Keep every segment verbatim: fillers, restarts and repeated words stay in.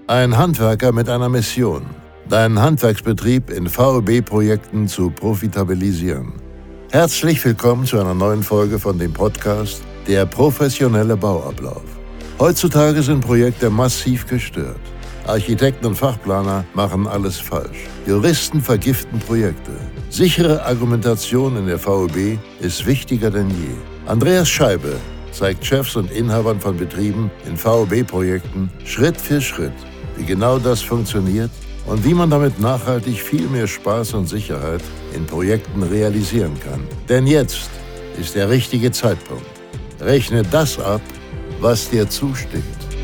Ein Handwerker mit einer Mission: deinen Handwerksbetrieb in V A B-Projekten zu profitabilisieren. Herzlich willkommen zu einer neuen Folge von dem Podcast Der professionelle Bauablauf. Heutzutage sind Projekte massiv gestört. Architekten und Fachplaner machen alles falsch. Juristen vergiften Projekte. Sichere Argumentation in der V A B ist wichtiger denn je. Andreas Scheibe zeigt Chefs und Inhabern von Betrieben in V A B-Projekten Schritt für Schritt, wie genau das funktioniert und wie man damit nachhaltig viel mehr Spaß und Sicherheit in Projekten realisieren kann. Denn jetzt ist der richtige Zeitpunkt. Rechne das ab, was dir zusteht.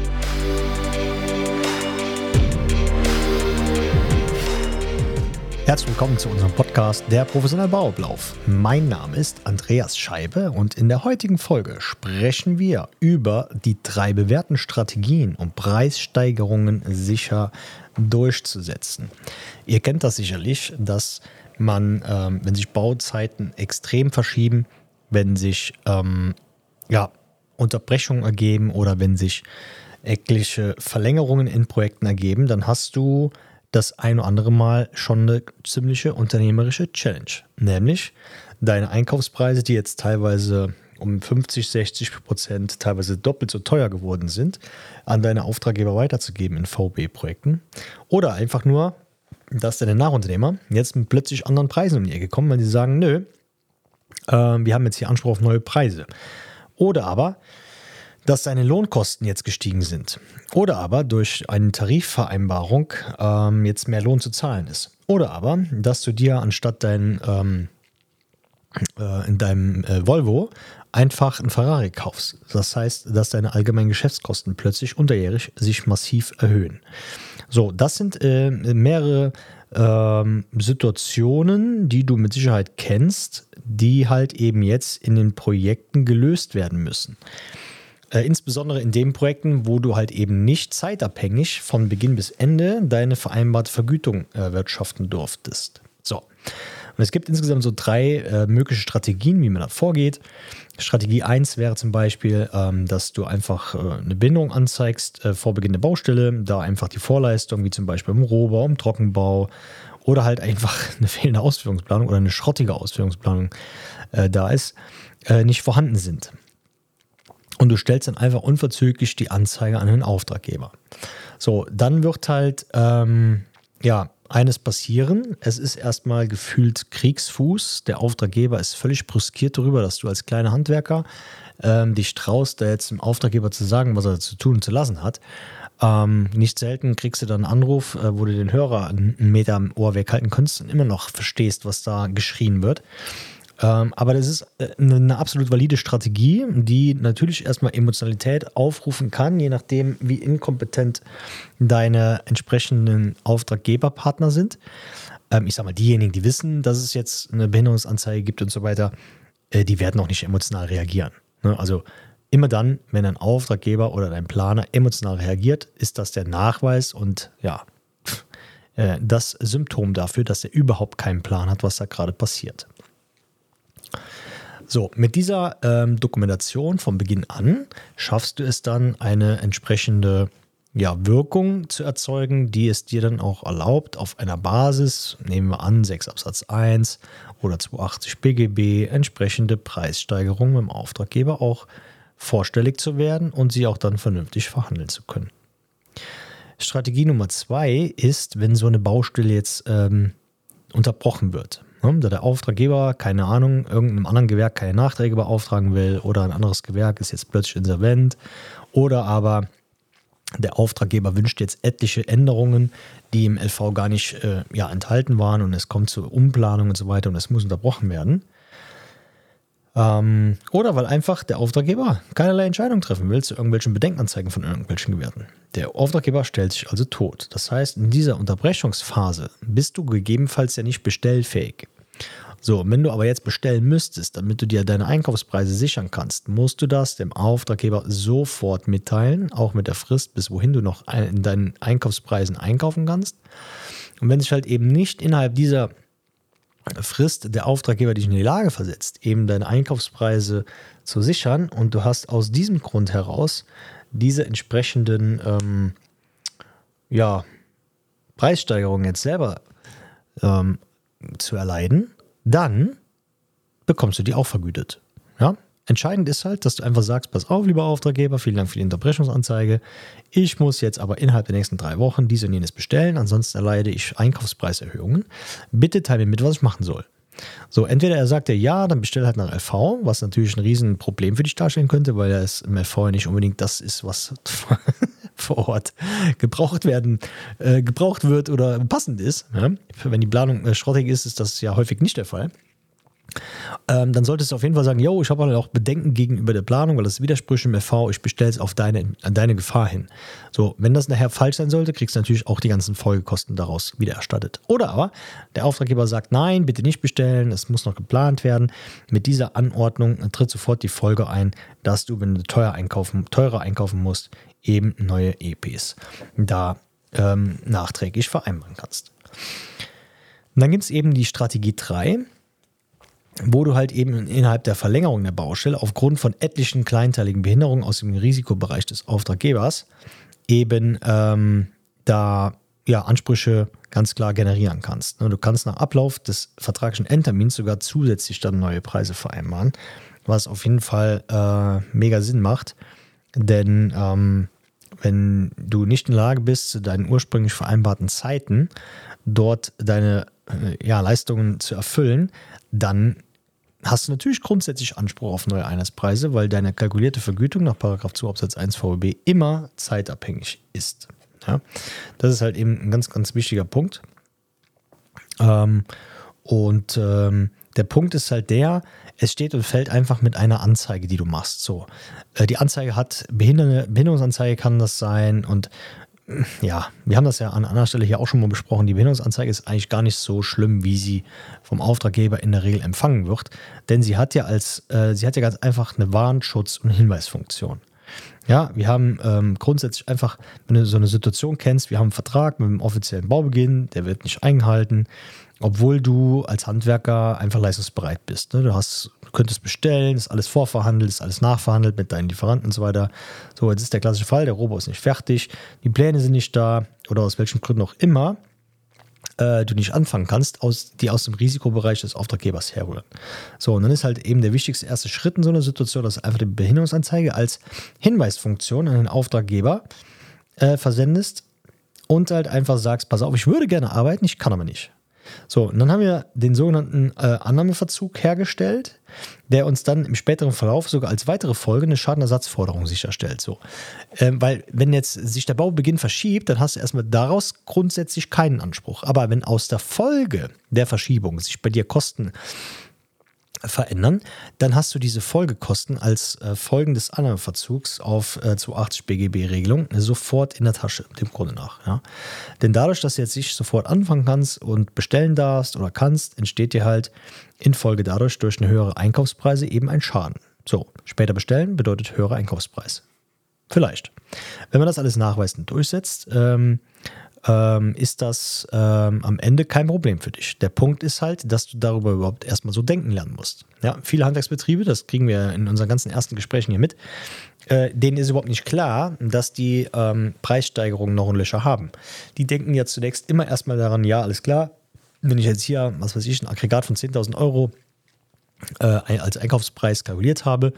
Herzlich willkommen zu unserem Podcast Der professionelle Bauablauf. Mein Name ist Andreas Scheibe und in der heutigen Folge sprechen wir über die drei bewährten Strategien, um Preissteigerungen sicher durchzusetzen. Ihr kennt das sicherlich, dass man, ähm, wenn sich Bauzeiten extrem verschieben, wenn sich ähm, ja, Unterbrechungen ergeben oder wenn sich etliche Verlängerungen in Projekten ergeben, dann hast du das ein oder andere Mal schon eine ziemliche unternehmerische Challenge. Nämlich deine Einkaufspreise, die jetzt teilweise um fünfzig, sechzig Prozent, teilweise doppelt so teuer geworden sind, an deine Auftraggeber weiterzugeben in V A B-Projekten. Oder einfach nur, dass deine Nachunternehmer jetzt mit plötzlich anderen Preisen um die Ecke kommen, weil sie sagen, nö, äh, wir haben jetzt hier Anspruch auf neue Preise. Oder aber, dass deine Lohnkosten jetzt gestiegen sind. Oder aber durch eine Tarifvereinbarung ähm, jetzt mehr Lohn zu zahlen ist. Oder aber, dass du dir anstatt dein, ähm, äh, in deinem äh, Volvo einfach einen Ferrari kaufst. Das heißt, dass deine allgemeinen Geschäftskosten plötzlich unterjährig sich massiv erhöhen. So, das sind äh, mehrere ähm, Situationen, die du mit Sicherheit kennst, die halt eben jetzt in den Projekten gelöst werden müssen. Äh, insbesondere in den Projekten, wo du halt eben nicht zeitabhängig von Beginn bis Ende deine vereinbarte Vergütung erwirtschaften durftest. So. Und es gibt insgesamt so drei äh, mögliche Strategien, wie man da vorgeht. Strategie eins wäre zum Beispiel, ähm, dass du einfach äh, eine Bindung anzeigst äh, vor Beginn der Baustelle, da einfach die Vorleistung, wie zum Beispiel im Rohbau, im Trockenbau oder halt einfach eine fehlende Ausführungsplanung oder eine schrottige Ausführungsplanung äh, da ist, äh, nicht vorhanden sind. Und du stellst dann einfach unverzüglich die Anzeige an den Auftraggeber. So, dann wird halt ähm, ja, eines passieren. Es ist erstmal gefühlt Kriegsfuß. Der Auftraggeber ist völlig brüskiert darüber, dass du als kleiner Handwerker ähm, dich traust, da jetzt dem Auftraggeber zu sagen, was er zu tun und zu lassen hat. Ähm, nicht selten kriegst du dann einen Anruf, äh, wo du den Hörer einen Meter am Ohr weghalten kannst und immer noch verstehst, was da geschrien wird. Ähm, aber das ist eine, eine absolut valide Strategie, die natürlich erstmal Emotionalität aufrufen kann, je nachdem, wie inkompetent deine entsprechenden Auftraggeberpartner sind. Ähm, ich sag mal, diejenigen, die wissen, dass es jetzt eine Behinderungsanzeige gibt und so weiter, äh, die werden auch nicht emotional reagieren. Ne? Also immer dann, wenn ein Auftraggeber oder dein Planer emotional reagiert, ist das der Nachweis und ja, äh, das Symptom dafür, dass er überhaupt keinen Plan hat, was da gerade passiert. So, mit dieser ähm, Dokumentation von Beginn an schaffst du es dann, eine entsprechende ja, Wirkung zu erzeugen, die es dir dann auch erlaubt, auf einer Basis, nehmen wir an, sechs Absatz eins oder zweihundertachtzig B G B, entsprechende Preissteigerungen im Auftraggeber auch vorstellig zu werden und sie auch dann vernünftig verhandeln zu können. Strategie Nummer zwei ist, wenn so eine Baustelle jetzt ähm, unterbrochen wird. Da der Auftraggeber, keine Ahnung, irgendeinem anderen Gewerk keine Nachträge beauftragen will oder ein anderes Gewerk ist jetzt plötzlich insolvent oder aber der Auftraggeber wünscht jetzt etliche Änderungen, die im L V gar nicht äh, ja, enthalten waren und es kommt zur Umplanung und so weiter und es muss unterbrochen werden. Ähm, oder weil einfach der Auftraggeber keinerlei Entscheidung treffen will zu irgendwelchen Bedenkenanzeigen von irgendwelchen Gewerten. Der Auftraggeber stellt sich also tot. Das heißt, in dieser Unterbrechungsphase bist du gegebenenfalls ja nicht bestellfähig. So, wenn du aber jetzt bestellen müsstest, damit du dir deine Einkaufspreise sichern kannst, musst du das dem Auftraggeber sofort mitteilen, auch mit der Frist, bis wohin du noch in deinen Einkaufspreisen einkaufen kannst. Und wenn sich halt eben nicht innerhalb dieser Frist der Auftraggeber dich in die Lage versetzt, eben deine Einkaufspreise zu sichern und du hast aus diesem Grund heraus diese entsprechenden ähm, ja, Preissteigerung jetzt selber ähm, zu erleiden, dann bekommst du die auch vergütet. Ja? Entscheidend ist halt, dass du einfach sagst, pass auf, lieber Auftraggeber, vielen Dank für die Unterbrechungsanzeige. Ich muss jetzt aber innerhalb der nächsten drei Wochen dies und jenes bestellen, ansonsten erleide ich Einkaufspreiserhöhungen. Bitte teile mir mit, was ich machen soll. So, entweder er sagt dir ja, dann bestell halt nach L V, was natürlich ein Riesenproblem für dich darstellen könnte, weil es im L V nicht unbedingt das ist, was vor Ort gebraucht werden, äh, gebraucht wird oder passend ist. Ja? Wenn die Planung äh, schrottig ist, ist das ja häufig nicht der Fall. Ähm, dann solltest du auf jeden Fall sagen, yo, ich habe halt auch Bedenken gegenüber der Planung, weil das Widersprüche im L V, ich bestelle es auf deine, an deine Gefahr hin. So, wenn das nachher falsch sein sollte, kriegst du natürlich auch die ganzen Folgekosten daraus wieder erstattet. Oder aber der Auftraggeber sagt, nein, bitte nicht bestellen, es muss noch geplant werden. Mit dieser Anordnung tritt sofort die Folge ein, dass du, wenn du teuer einkaufen, teurer einkaufen musst, eben neue E Ps da ähm, nachträglich vereinbaren kannst. Und dann gibt es eben die Strategie drei, wo du halt eben innerhalb der Verlängerung der Baustelle aufgrund von etlichen kleinteiligen Behinderungen aus dem Risikobereich des Auftraggebers eben ähm, da ja, Ansprüche ganz klar generieren kannst. Du kannst nach Ablauf des vertraglichen Endtermins sogar zusätzlich dann neue Preise vereinbaren, was auf jeden Fall äh, mega Sinn macht, denn ähm, wenn du nicht in der Lage bist, zu deinen ursprünglich vereinbarten Zeiten dort deine äh, ja, Leistungen zu erfüllen, dann hast du natürlich grundsätzlich Anspruch auf neue Einheitspreise, weil deine kalkulierte Vergütung nach Paragraph zwei Absatz eins V O B immer zeitabhängig ist. Ja? Das ist halt eben ein ganz, ganz wichtiger Punkt. Ähm, und ähm, der Punkt ist halt der, es steht und fällt einfach mit einer Anzeige, die du machst. So, äh, die Anzeige hat Behindernde, Behinderungsanzeige kann das sein und ja, wir haben das ja an anderer Stelle hier auch schon mal besprochen. Die Behinderungsanzeige ist eigentlich gar nicht so schlimm, wie sie vom Auftraggeber in der Regel empfangen wird, denn sie hat ja als, äh, sie hat ja ganz einfach eine Warnschutz- und Hinweisfunktion. Ja, wir haben ähm, grundsätzlich einfach, wenn du so eine Situation kennst, wir haben einen Vertrag mit dem offiziellen Baubeginn, der wird nicht eingehalten, obwohl du als Handwerker einfach leistungsbereit bist. Ne? Du hast, du könntest bestellen, ist alles vorverhandelt, ist alles nachverhandelt mit deinen Lieferanten und so weiter. So, jetzt ist der klassische Fall, der Robo ist nicht fertig, die Pläne sind nicht da oder aus welchen Gründen auch immer äh, du nicht anfangen kannst, aus, die aus dem Risikobereich des Auftraggebers herrühren. So, und dann ist halt eben der wichtigste erste Schritt in so einer Situation, dass du einfach die Behinderungsanzeige als Hinweisfunktion an den Auftraggeber äh, versendest und halt einfach sagst, pass auf, ich würde gerne arbeiten, ich kann aber nicht. So, und dann haben wir den sogenannten äh, Annahmeverzug hergestellt, der uns dann im späteren Verlauf sogar als weitere Folge eine Schadenersatzforderung sicherstellt. So. Ähm, weil wenn jetzt sich der Baubeginn verschiebt, dann hast du erstmal daraus grundsätzlich keinen Anspruch. Aber wenn aus der Folge der Verschiebung sich bei dir Kosten verändern, dann hast du diese Folgekosten als äh, Folgen des Annahmeverzugs auf äh, zweihundertachtzig B G B-Regelung sofort in der Tasche, dem Grunde nach. Ja. Denn dadurch, dass du jetzt nicht sofort anfangen kannst und bestellen darfst oder kannst, entsteht dir halt infolge dadurch durch eine höhere Einkaufspreise eben ein Schaden. So, später bestellen bedeutet höherer Einkaufspreis. Vielleicht. Wenn man das alles nachweisend durchsetzt, ähm, ähm, ist das ähm, am Ende kein Problem für dich. Der Punkt ist halt, dass du darüber überhaupt erstmal so denken lernen musst. Ja, viele Handwerksbetriebe, das kriegen wir in unseren ganzen ersten Gesprächen hier mit, äh, denen ist überhaupt nicht klar, dass die ähm, Preissteigerungen noch ein Löcher haben. Die denken ja zunächst immer erstmal daran, ja, alles klar, wenn ich jetzt hier, was weiß ich, ein Aggregat von zehntausend Euro äh, als Einkaufspreis kalkuliert habe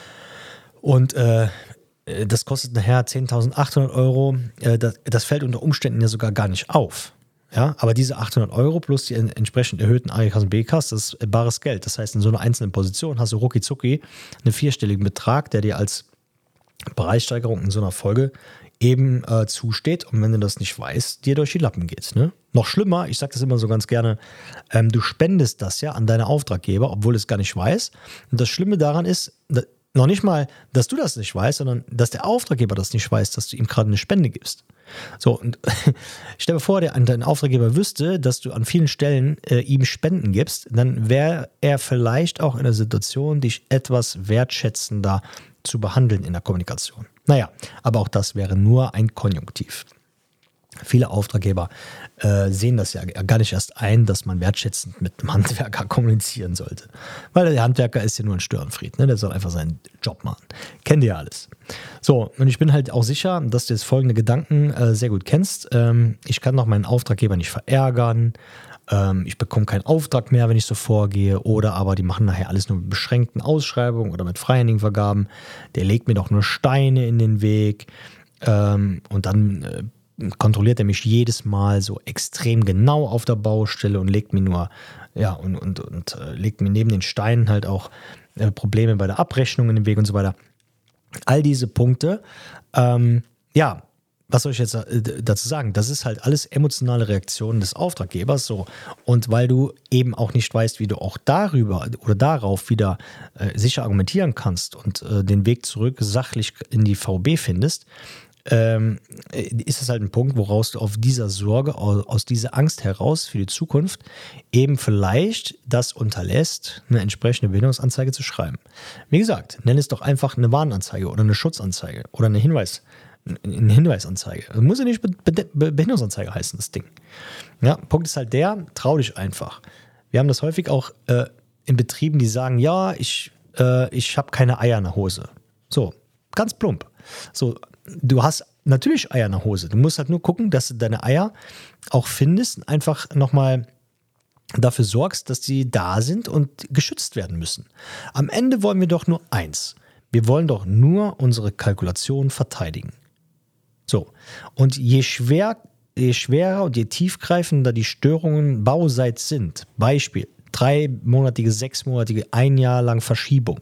und äh, das kostet nachher zehntausendachthundert Euro. Das, das fällt unter Umständen ja sogar gar nicht auf. Ja, aber diese achthundert Euro plus die entsprechend erhöhten A G Ks und B Ks, das ist bares Geld. Das heißt, in so einer einzelnen Position hast du rucki zucki einen vierstelligen Betrag, der dir als Preissteigerung in so einer Folge eben äh, zusteht und wenn du das nicht weißt, dir durch die Lappen geht. Ne? Noch schlimmer, ich sage das immer so ganz gerne, ähm, du spendest das ja an deine Auftraggeber, obwohl du es gar nicht weißt. Und das Schlimme daran ist, dass noch nicht mal, dass du das nicht weißt, sondern dass der Auftraggeber das nicht weiß, dass du ihm gerade eine Spende gibst. So, und stell dir vor, der, dein Auftraggeber wüsste, dass du an vielen Stellen äh, ihm Spenden gibst, dann wäre er vielleicht auch in der Situation, dich etwas wertschätzender zu behandeln in der Kommunikation. Naja, aber auch das wäre nur ein Konjunktiv. Viele Auftraggeber äh, sehen das ja gar nicht erst ein, dass man wertschätzend mit dem Handwerker kommunizieren sollte. Weil der Handwerker ist ja nur ein Störenfried, ne? Der soll einfach seinen Job machen. Kennt ihr ja alles. So, und ich bin halt auch sicher, dass du jetzt folgende Gedanken äh, sehr gut kennst. Ähm, ich kann doch meinen Auftraggeber nicht verärgern. Ähm, ich bekomme keinen Auftrag mehr, wenn ich so vorgehe. Oder aber die machen nachher alles nur mit beschränkten Ausschreibungen oder mit freihändigen Vergaben. Der legt mir doch nur Steine in den Weg. Ähm, und dann äh, kontrolliert er mich jedes Mal so extrem genau auf der Baustelle und legt mir nur, ja, und, und, und äh, legt mir neben den Steinen halt auch äh, Probleme bei der Abrechnung in den Weg und so weiter. All diese Punkte, ähm, ja, was soll ich jetzt äh, dazu sagen? Das ist halt alles emotionale Reaktionen des Auftraggebers so. Und weil du eben auch nicht weißt, wie du auch darüber oder darauf wieder äh, sicher argumentieren kannst und äh, den Weg zurück sachlich in die V B findest, Ähm, ist es halt ein Punkt, woraus du auf dieser Sorge, aus, aus dieser Angst heraus für die Zukunft eben vielleicht das unterlässt, eine entsprechende Behinderungsanzeige zu schreiben. Wie gesagt, nenn es doch einfach eine Warnanzeige oder eine Schutzanzeige oder eine Hinweis, eine Hinweisanzeige. Das muss ja nicht Be- Be- Behinderungsanzeige heißen, das Ding. Ja, Punkt ist halt der, trau dich einfach. Wir haben das häufig auch äh, in Betrieben, die sagen, ja, ich, äh, ich habe keine Eier in der Hose. So, ganz plump. So, du hast natürlich Eier in der Hose. Du musst halt nur gucken, dass du deine Eier auch findest und einfach nochmal dafür sorgst, dass die da sind und geschützt werden müssen. Am Ende wollen wir doch nur eins. Wir wollen doch nur unsere Kalkulation verteidigen. So, und je schwer, je schwerer und je tiefgreifender die Störungen bauseits sind, Beispiel, dreimonatige, sechsmonatige, ein Jahr lang Verschiebung,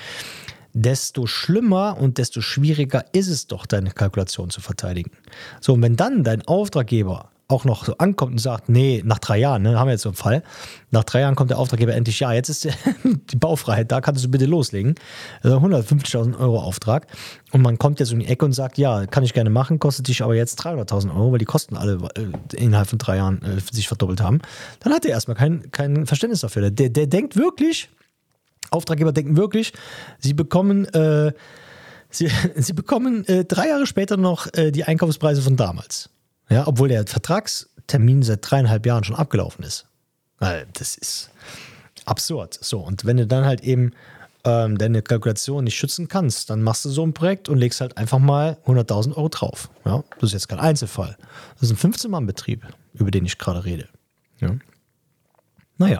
desto schlimmer und desto schwieriger ist es doch, deine Kalkulation zu verteidigen. So, und wenn dann dein Auftraggeber auch noch so ankommt und sagt, nee, nach drei Jahren, ne, haben wir jetzt so einen Fall, nach drei Jahren kommt der Auftraggeber endlich, ja, jetzt ist die Baufreiheit, da kannst du bitte loslegen, also hundertfünfzigtausend Euro Auftrag, und man kommt jetzt um die Ecke und sagt, ja, kann ich gerne machen, kostet dich aber jetzt dreihunderttausend Euro, weil die Kosten alle äh, innerhalb von drei Jahren äh, sich verdoppelt haben, dann hat er erstmal kein, kein Verständnis dafür. Der, der denkt wirklich, Auftraggeber denken wirklich, sie bekommen, äh, sie, sie bekommen äh, drei Jahre später noch äh, die Einkaufspreise von damals. Ja, obwohl der Vertragstermin seit dreieinhalb Jahren schon abgelaufen ist. Weil das ist absurd. So, und wenn du dann halt eben ähm, deine Kalkulation nicht schützen kannst, dann machst du so ein Projekt und legst halt einfach mal hunderttausend Euro drauf. Ja, das ist jetzt kein Einzelfall. Das ist ein fünfzehn-Mann-Betrieb, über den ich gerade rede. Ja. Naja.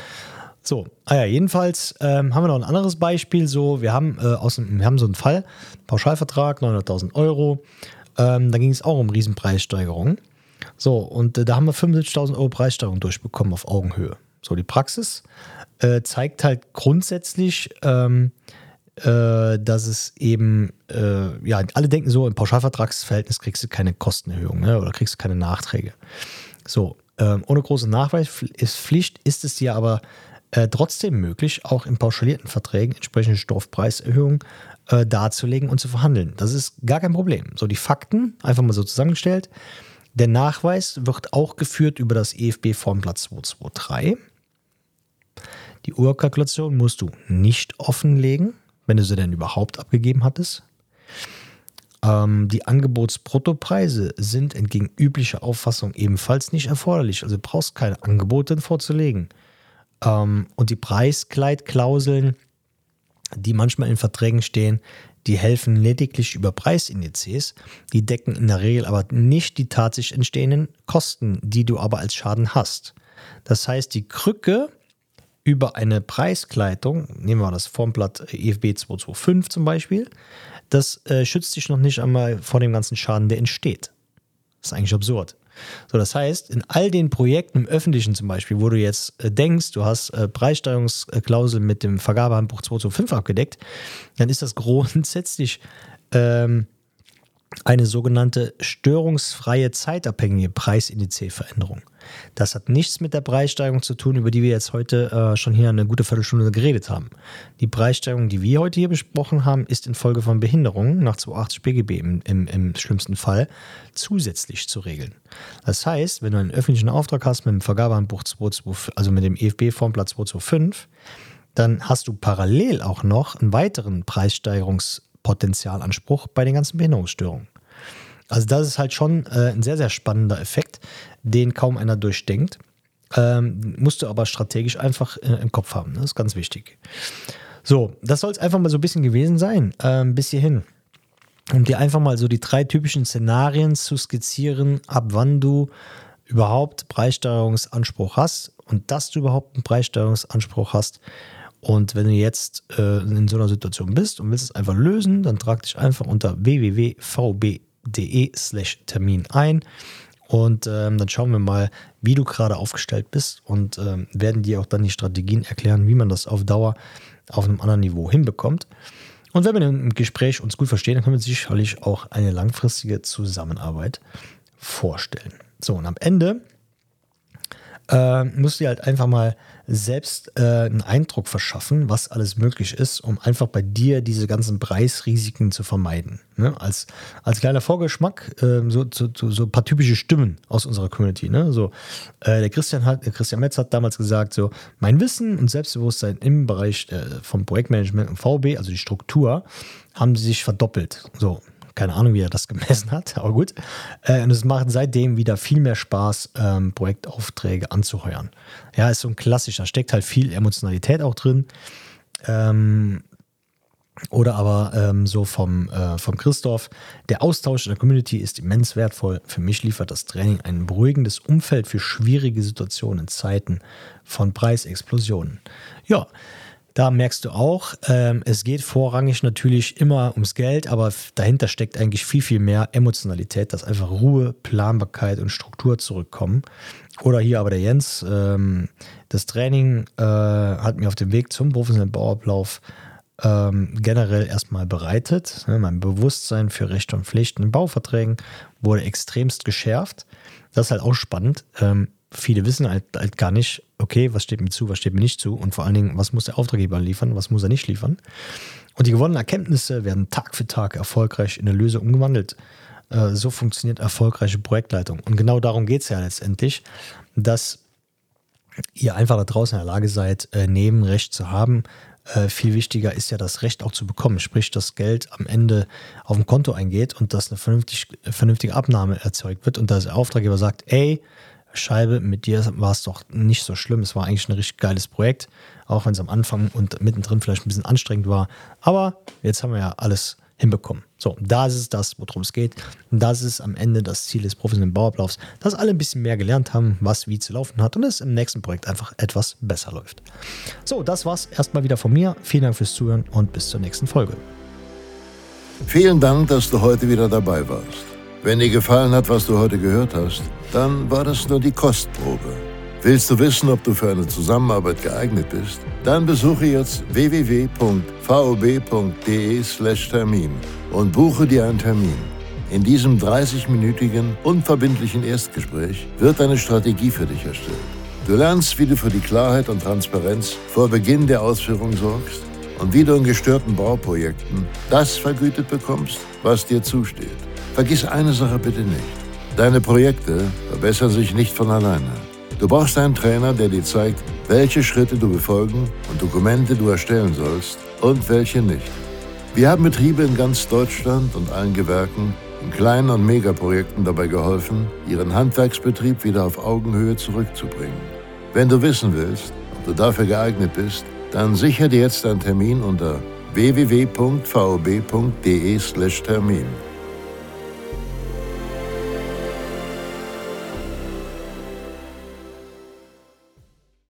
So, ah ja, jedenfalls ähm, haben wir noch ein anderes Beispiel. So, wir haben, äh, aus dem, wir haben so einen Fall, Pauschalvertrag, neunhunderttausend Euro. Ähm, da ging es auch um Riesenpreissteigerungen. So, und äh, da haben wir fünfundsiebzigtausend Euro Preissteigerung durchbekommen auf Augenhöhe. So, die Praxis äh, zeigt halt grundsätzlich, ähm, äh, dass es eben, äh, ja, alle denken so, im Pauschalvertragsverhältnis kriegst du keine Kostenerhöhung, ne, oder kriegst du keine Nachträge. So, ähm, ohne große Nachweispflicht ist es dir aber Äh, trotzdem möglich, auch in pauschalierten Verträgen entsprechende Stoffpreiserhöhungen äh, darzulegen und zu verhandeln. Das ist gar kein Problem. So, die Fakten, einfach mal so zusammengestellt. Der Nachweis wird auch geführt über das E F B-Formblatt zweihundertdrei. Die Urkalkulation musst du nicht offenlegen, wenn du sie denn überhaupt abgegeben hattest. Ähm, die Angebotsbruttopreise sind entgegen üblicher Auffassung ebenfalls nicht erforderlich. Also du brauchst keine Angebote vorzulegen. Um, und die Preiskleidklauseln, die manchmal in Verträgen stehen, die helfen lediglich über Preisindizes, die decken in der Regel aber nicht die tatsächlich entstehenden Kosten, die du aber als Schaden hast. Das heißt, die Krücke über eine Preiskleidung, nehmen wir das Formblatt E F B zweihundertfünfundzwanzig zum Beispiel, das äh, schützt dich noch nicht einmal vor dem ganzen Schaden, der entsteht. Das ist eigentlich absurd. So, das heißt, in all den Projekten im Öffentlichen zum Beispiel, wo du jetzt äh, denkst, du hast äh, Preissteigerungsklausel mit dem Vergabehandbuch zweihundertfünf abgedeckt, dann ist das grundsätzlich ähm, eine sogenannte störungsfreie zeitabhängige Preisindizveränderung. Das hat nichts mit der Preissteigerung zu tun, über die wir jetzt heute äh, schon hier eine gute Viertelstunde geredet haben. Die Preissteigerung, die wir heute hier besprochen haben, ist infolge von Behinderungen nach zweihundertachtzig B G B im, im, im schlimmsten Fall zusätzlich zu regeln. Das heißt, wenn du einen öffentlichen Auftrag hast mit dem Vergabehandbuch zweihundertfünf, also mit dem E F B-Formblatt zweihundertfünf, dann hast du parallel auch noch einen weiteren Preissteigerungspotenzialanspruch bei den ganzen Behinderungsstörungen. Also das ist halt schon äh, ein sehr, sehr spannender Effekt, den kaum einer durchdenkt. Ähm, musst du aber strategisch einfach äh, im Kopf haben. Das ist ganz wichtig. So, das soll es einfach mal so ein bisschen gewesen sein, ähm, bis hierhin. Um dir einfach mal so die drei typischen Szenarien zu skizzieren, ab wann du überhaupt Preissteigerungsanspruch hast und dass du überhaupt einen Preissteigerungsanspruch hast. Und wenn du jetzt äh, in so einer Situation bist und willst es einfach lösen, dann trag dich einfach unter w w w punkt v b punkt d e slash Termin ein und ähm, dann schauen wir mal, wie du gerade aufgestellt bist und ähm, werden dir auch dann die Strategien erklären, wie man das auf Dauer auf einem anderen Niveau hinbekommt. Und wenn wir im Gespräch uns gut verstehen, dann können wir sicherlich auch eine langfristige Zusammenarbeit vorstellen. So, und am Ende äh, musst du dir halt einfach mal selbst äh, einen Eindruck verschaffen, was alles möglich ist, um einfach bei dir diese ganzen Preisrisiken zu vermeiden. Ne? Als, als kleiner Vorgeschmack, äh, so, so, so ein paar typische Stimmen aus unserer Community. Ne? So, äh, der Christian hat, der Christian Metz hat damals gesagt, so, mein Wissen und Selbstbewusstsein im Bereich äh, vom Projektmanagement und V B, also die Struktur, haben sich verdoppelt. So. Keine Ahnung, wie er das gemessen hat, aber gut. Äh, und es macht seitdem wieder viel mehr Spaß, ähm, Projektaufträge anzuheuern. Ja, ist so ein klassischer, da steckt halt viel Emotionalität auch drin. Ähm, oder aber ähm, so vom, äh, vom Christoph. Der Austausch in der Community ist immens wertvoll. Für mich liefert das Training ein beruhigendes Umfeld für schwierige Situationen in Zeiten von Preisexplosionen. Ja, da merkst du auch, ähm, es geht vorrangig natürlich immer ums Geld, aber dahinter steckt eigentlich viel, viel mehr Emotionalität, dass einfach Ruhe, Planbarkeit und Struktur zurückkommen. Oder hier aber der Jens, ähm, das Training äh, hat mir auf dem Weg zum professionellen Bauablauf ähm, generell erstmal bereitet. Mein Bewusstsein für Rechte und Pflichten in Bauverträgen wurde extremst geschärft. Das ist halt auch spannend. Ähm, Viele wissen halt, halt gar nicht, okay, was steht mir zu, was steht mir nicht zu und vor allen Dingen, was muss der Auftraggeber liefern, was muss er nicht liefern. Und die gewonnenen Erkenntnisse werden Tag für Tag erfolgreich in eine Lösung umgewandelt. Äh, so funktioniert erfolgreiche Projektleitung. Und genau darum geht es ja letztendlich, dass ihr einfach da draußen in der Lage seid, äh, Nebenrecht zu haben. Äh, viel wichtiger ist ja, das Recht auch zu bekommen, sprich, dass Geld am Ende auf dem Konto eingeht und dass eine vernünftig, vernünftige Abnahme erzeugt wird und dass der Auftraggeber sagt, ey, Scheibe, mit dir war es doch nicht so schlimm. Es war eigentlich ein richtig geiles Projekt, auch wenn es am Anfang und mittendrin vielleicht ein bisschen anstrengend war. Aber jetzt haben wir ja alles hinbekommen. So, das ist das, worum es geht. Und das ist am Ende das Ziel des professionellen Bauablaufs, dass alle ein bisschen mehr gelernt haben, was wie zu laufen hat und es im nächsten Projekt einfach etwas besser läuft. So, das war's erstmal wieder von mir. Vielen Dank fürs Zuhören und bis zur nächsten Folge. Vielen Dank, dass du heute wieder dabei warst. Wenn dir gefallen hat, was du heute gehört hast, dann war das nur die Kostprobe. Willst du wissen, ob du für eine Zusammenarbeit geeignet bist? Dann besuche jetzt w w w punkt v o b punkt d e slash Termin und buche dir einen Termin. In diesem dreißig-minütigen, unverbindlichen Erstgespräch wird eine Strategie für dich erstellt. Du lernst, wie du für die Klarheit und Transparenz vor Beginn der Ausführung sorgst und wie du in gestörten Bauprojekten das vergütet bekommst, was dir zusteht. Vergiss eine Sache bitte nicht. Deine Projekte verbessern sich nicht von alleine. Du brauchst einen Trainer, der dir zeigt, welche Schritte du befolgen und Dokumente du erstellen sollst und welche nicht. Wir haben Betriebe in ganz Deutschland und allen Gewerken in kleinen und Megaprojekten dabei geholfen, ihren Handwerksbetrieb wieder auf Augenhöhe zurückzubringen. Wenn du wissen willst, ob du dafür geeignet bist, dann sichere dir jetzt einen Termin unter w w w punkt v o b punkt d e slash Termin.